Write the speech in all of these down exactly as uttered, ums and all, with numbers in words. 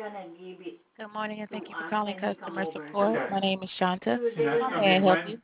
Good morning, and thank you for calling customer support. Okay. My name is Shanta. And that's How going to may I be help when? you?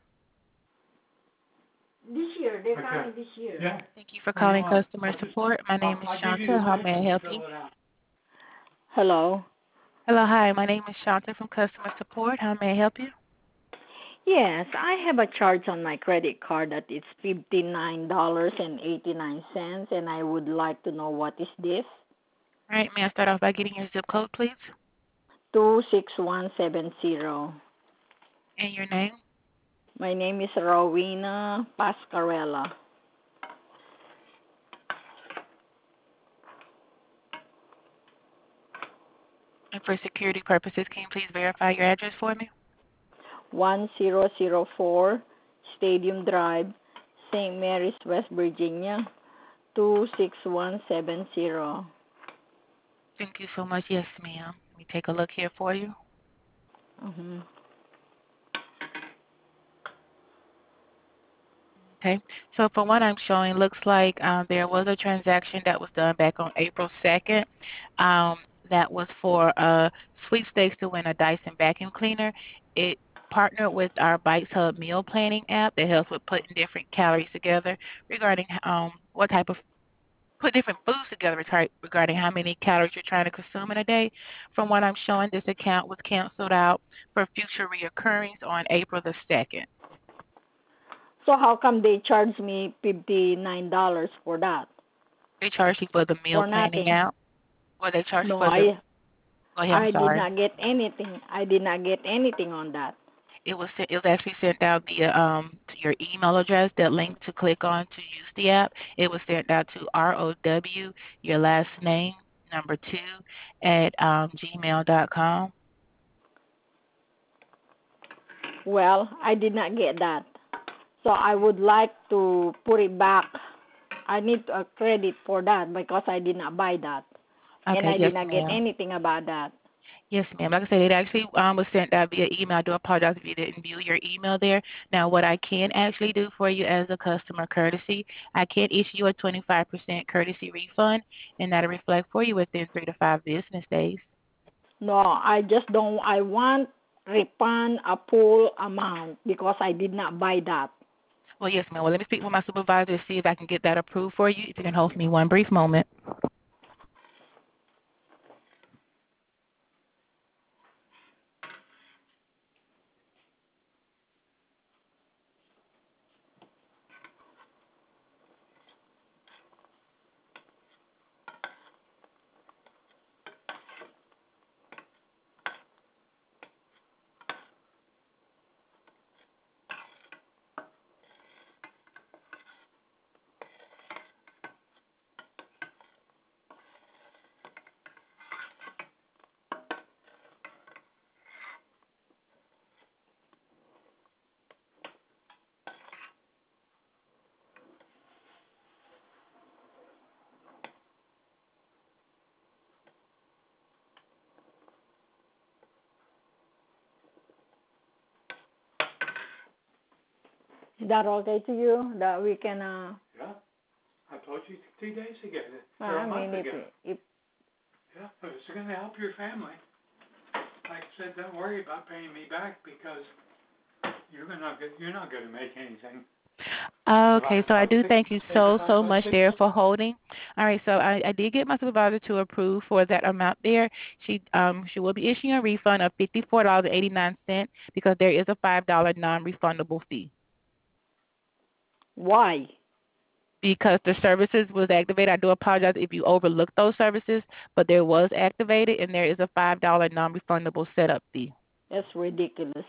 Okay. Yeah. Thank you for What do you calling want? customer I'll just, support. My name I'll, is I'll give you Shanta. the How blank may and I you help fill you? it out. Hello. Hello, hi. My name is Shanta from customer support. How may I help you? Yes, I have a charge on my credit card that is fifty-nine dollars and eighty-nine cents, and I would like to know what is this. All right, may I start off by getting your zip code, please, two six one seven zero. and your name? My name is Rowena Pascarella. And for security purposes, can you please verify your address for me? one zero zero four Stadium Drive, Saint Mary's, West Virginia, two six one seven zero. Thank you so much. Yes, ma'am. Let me take a look here for you. Mm-hmm. Okay. So for what I'm showing, looks like um, there was a transaction that was done back on April second. Um, that was for a sweepstakes to win a Dyson vacuum cleaner. It partnered with our Bites Hub meal planning app that helps with putting different calories together regarding um, what type of put different foods together regard- regarding how many calories you're trying to consume in a day. From what I'm showing, this account was canceled out for future reoccurrings on April the second. So how come they charge me fifty-nine dollars for that? They charged you for the meal For planning nothing. out? Or they charged you No, for the, I go ahead, I'm I did sorry. not get anything. I did not get anything on that. It was sent, it was actually sent out via um to your email address, that link to click on to use the app. It was sent out to R O W, your last name, number two, at um, gmail dot com. Well, I did not get that. So I would like to put it back. I need a credit for that because I did not buy that. And Okay, I yes, did not get ma'am. anything about that. Yes, ma'am. Like I said, it actually um, was sent out via email. I do apologize if you didn't view your email there. Now, what I can actually do for you as a customer courtesy, I can issue you a twenty-five percent courtesy refund, and that'll reflect for you within three to five business days. No, I just don't, I want refund a full amount because I did not buy that. Well, yes, ma'am. Well, let me speak with my supervisor to see if I can get that approved for you. If you can hold for me one brief moment. Is that okay to you? That we can, uh, Yeah. I told you three days ago, or I a month mean, if, ago. if, Yeah, if it's going to help your family. Like I said, don't worry about paying me back because you're gonna get, you're not going to make anything. Okay, Divided so I by do six, thank you say so, divided so by much six. there for holding. All right, so I, I did get my supervisor to approve for that amount there. She um she will be issuing a refund of fifty-four dollars and eighty-nine cents because there is a five dollars non-refundable fee. why? Because the services was activated. I do apologize if you overlooked those services, but there was activated and there is a five dollars non-refundable setup fee. That's ridiculous.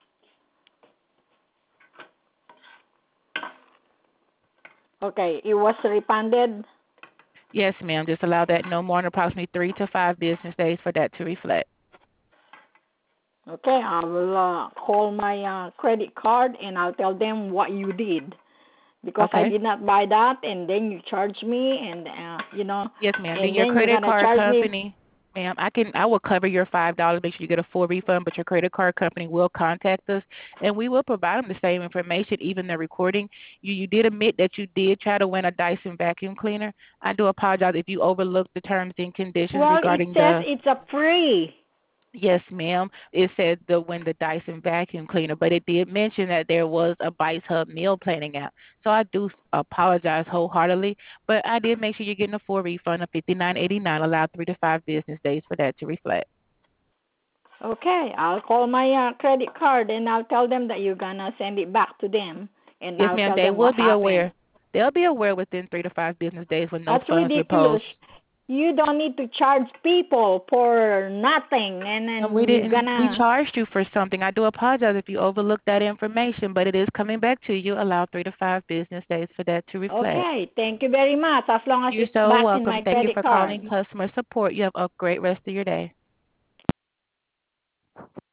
Okay, it was refunded. Yes, ma'am. Just allow that no more than approximately three to five business days for that to reflect. Okay, I will uh, call my uh, credit card and I'll tell them what you did because I Okay. did not buy that, and then you charge me, and uh, you know, Yes, ma'am. Then and your then you're credit gonna card charge me. company Ma'am, I can I will cover your five dollars. Make sure you get a full refund, but your credit card company will contact us, and we will provide them the same information, even the recording. You you did admit that you did try to win a Dyson vacuum cleaner. I do apologize if you overlooked the terms and conditions Well, it regarding says the. it's a free. Yes, ma'am. It said the when the Dyson vacuum cleaner, but it did mention that there was a Bites Hub meal planning app. So I do apologize wholeheartedly, but I did make sure you're getting a full refund of fifty nine eighty nine. Allow three to five business days for that to reflect. Okay, I'll call my uh, credit card and I'll tell them that you're gonna send it back to them, and Yes, I'll ma'am. tell They them will what be happened. aware. They'll be aware within three to five business days when no That's funds repose. ridiculous. You don't need to charge people for nothing, and And we then you're didn't. We gonna. charged you for something. I do apologize if you overlooked that information, but it is coming back to you. Allow three to five business days for that to reflect. Okay, thank you very much. As long as You're it's so back in welcome. my Thank you credit for calling card. customer support. You have a great rest of your day.